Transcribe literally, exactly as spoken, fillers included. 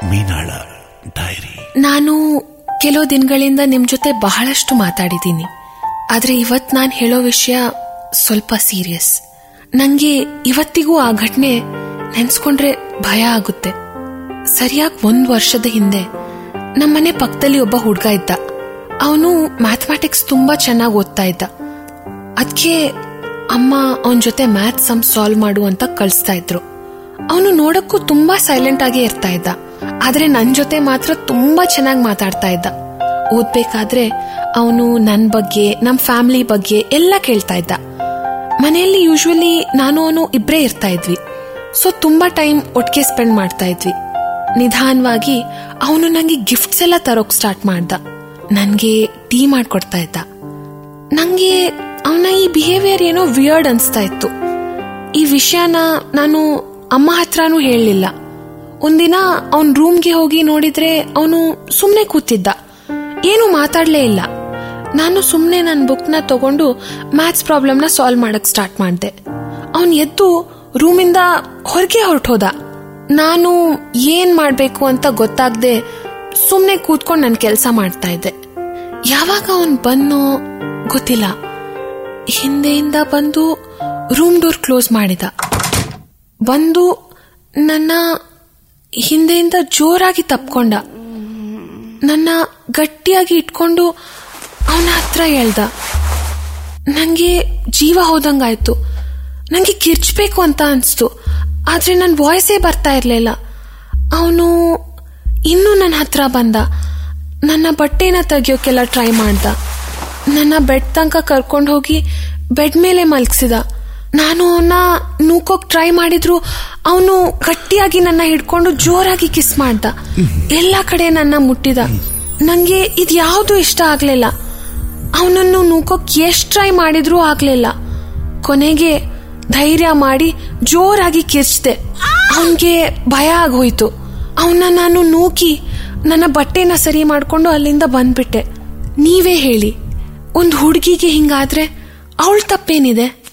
ಮೀನಾಳ dairy. ನಾನು ಕೆಲವು ದಿನಗಳಿಂದ ನಿಮ್ ಜೊತೆ ಬಹಳಷ್ಟು ಮಾತಾಡಿದ್ದೀನಿ, ಆದ್ರೆ ಇವತ್ ನಾನು ಹೇಳೋ ವಿಷಯ ಸ್ವಲ್ಪ ಸೀರಿಯಸ್. ನಂಗೆ ಇವತ್ತಿಗೂ ಆ ಘಟನೆ ನೆನ್ಸ್ಕೊಂಡ್ರೆ ಭಯ ಆಗುತ್ತೆ. ಸರಿಯಾಗಿ ಒಂದ್ ವರ್ಷದ ಹಿಂದೆ ನಮ್ಮನೆ ಪಕ್ಕದಲ್ಲಿ ಒಬ್ಬ ಹುಡ್ಗ ಇದ್ದ. ಅವನು ಮ್ಯಾಥಮೆಟಿಕ್ಸ್ ತುಂಬಾ ಚೆನ್ನಾಗಿ ಓದ್ತಾ ಇದ್ದ. ಅದಕ್ಕೆ ಅಮ್ಮ ಅವನ ಜೊತೆ ಮ್ಯಾಥ್ಸ್ ಸಮ್ ಸಾಲ್ವ್ ಮಾಡು ಅಂತ ಕಳಿಸ್ತಾ ಇದ್ರು. ಅವನು ನೋಡಕ್ಕೂ ತುಂಬಾ ಸೈಲೆಂಟ್ ಆಗಿ ಇರ್ತಾ ಇದ್ದ, ಆದ್ರೆ ನನ್ ಜೊತೆ ಮಾತ್ರ ತುಂಬಾ ಚೆನ್ನಾಗಿ ಮಾತಾಡ್ತಾ ಇದ್ದ. ಓದ್ಬೇಕಾದ್ರೆ ಅವನು ನನ್ ಬಗ್ಗೆ, ನಮ್ ಫ್ಯಾಮಿಲಿ ಬಗ್ಗೆ ಎಲ್ಲ ಕೇಳ್ತಾ ಇದ್ದ. ಮನೆಯಲ್ಲಿ ಯೂಶುವಲಿ ನಾನು ಅವನು ಇಬ್ರೇ ಇರ್ತಾ ಇದ್ವಿ, ಸೊ ತುಂಬಾ ಟೈಮ್ ಒಟ್ಟಿಗೆ ಸ್ಪೆಂಡ್ ಮಾಡ್ತಾ ಇದ್ವಿ. ನಿಧಾನವಾಗಿ ಅವನು ನಂಗೆ ಗಿಫ್ಟ್ಸ್ ಎಲ್ಲ ತರೋಕ್ ಸ್ಟಾರ್ಟ್ ಮಾಡ್ದ. ನನ್ಗೆ ಟೀ ಮಾಡ್ಕೊಡ್ತಾ ಇದ್ದ. ನಂಗೆ ಅವನ ಈ ಬಿಹೇವಿಯರ್ ಏನೋ ವಿಯರ್ಡ್ ಅನ್ಸ್ತಾ ಇತ್ತು. ಈ ವಿಷಯನ ನಾನು ಅಮ್ಮ ಹತ್ರನೂ ಹೇಳಲಿಲ್ಲ. ಒಂದಿನ ಅವನ್ ರೂಮ್ಗೆ ಹೋಗಿ ನೋಡಿದ್ರೆ ಅವನು ಸುಮ್ನೆ ಕೂತಿದ್ದ, ಏನು ಮಾತಾಡ್ಲೇ ಇಲ್ಲ. ನಾನು ಸುಮ್ನೆ ನನ್ನ ಬುಕ್ನ ತಗೊಂಡು ಮ್ಯಾಥ್ಸ್ ಪ್ರಾಬ್ಲಮ್ನ ಸಾಲ್ವ್ ಮಾಡಕ್ ಸ್ಟಾರ್ಟ್ ಮಾಡ್ದೆ. ಅವನ್ ಎದ್ದು ರೂಮಿಂದ ಹೊರಗೆ ಹೊರಟೋದ. ನಾನು ಏನ್ ಮಾಡ್ಬೇಕು ಅಂತ ಗೊತ್ತಾಗ್ದೆ ಸುಮ್ನೆ ಕೂತ್ಕೊಂಡು ನನ್ ಕೆಲ್ಸ ಮಾಡ್ತಾ ಇದ್ದೆ. ಯಾವಾಗ ಅವನ್ ಬಂದೋ ಗೊತ್ತಿಲ್ಲ, ಹಿಂದೆಯಿಂದ ಬಂದು ರೂಮ್ ಡೋರ್ ಕ್ಲೋಸ್ ಮಾಡಿದ. ಬಂದು ನನ್ನ ಹಿಂದೆಯಿಂದ ಜೋರಾಗಿ ತಪ್ಕೊಂಡ. ನನ್ನ ಗಟ್ಟಿಯಾಗಿ ಇಟ್ಕೊಂಡು ಅವನ ಹತ್ರ ಹೇಳ್ದ. ನಂಗೆ ಜೀವ ಹೋದಂಗಾಯ್ತು. ನಂಗೆ ಕಿರ್ಚ್ಬೇಕು ಅಂತ ಅನ್ಸ್ತು, ಆದ್ರೆ ನನ್ ವಾಯ್ಸೇ ಬರ್ತಾ ಇರ್ಲಿಲ್ಲ. ಅವನು ಇನ್ನೂ ನನ್ನ ಹತ್ರ ಬಂದ. ನನ್ನ ಬಟ್ಟೆನ ತೆಗಿಯೋಕೆಲ್ಲ ಟ್ರೈ ಮಾಡ್ದ. ನನ್ನ ಬೆಡ್ ತನಕ ಕರ್ಕೊಂಡು ಹೋಗಿ ಬೆಡ್ ಮೇಲೆ ಮಲ್ಗಿಸಿದ. ನಾನು ಅವನ್ನ ನೂಕೋಕ್ ಟ್ರೈ ಮಾಡಿದ್ರು ಅವನು ಗಟ್ಟಿಯಾಗಿ ನನ್ನ ಹಿಡ್ಕೊಂಡು ಜೋರಾಗಿ ಕಿಸ್ ಮಾಡ್ದ. ಎಲ್ಲಾ ಕಡೆ ನನ್ನ ಮುಟ್ಟಿದ. ನಂಗೆ ಇದ್ಯಾವುದು ಇಷ್ಟ ಆಗ್ಲಿಲ್ಲ. ಅವನನ್ನು ನೂಕೋಕ್ ಎಷ್ಟ್ ಟ್ರೈ ಮಾಡಿದ್ರೂ ಆಗ್ಲಿಲ್ಲ. ಕೊನೆಗೆ ಧೈರ್ಯ ಮಾಡಿ ಜೋರಾಗಿ ಕಿರ್ಚ್ದೆ. ಅವನ್ಗೆ ಭಯ ಆಗೋಯ್ತು. ಅವನ್ನ ನಾನು ನೂಕಿ ನನ್ನ ಬಟ್ಟೆನ ಸರಿ ಮಾಡ್ಕೊಂಡು ಅಲ್ಲಿಂದ ಬಂದ್ಬಿಟ್ಟೆ. ನೀವೇ ಹೇಳಿ, ಒಂದ್ ಹುಡುಗಿಗೆ ಹಿಂಗಾದ್ರೆ ಅವಳ ತಪ್ಪೇನಿದೆ?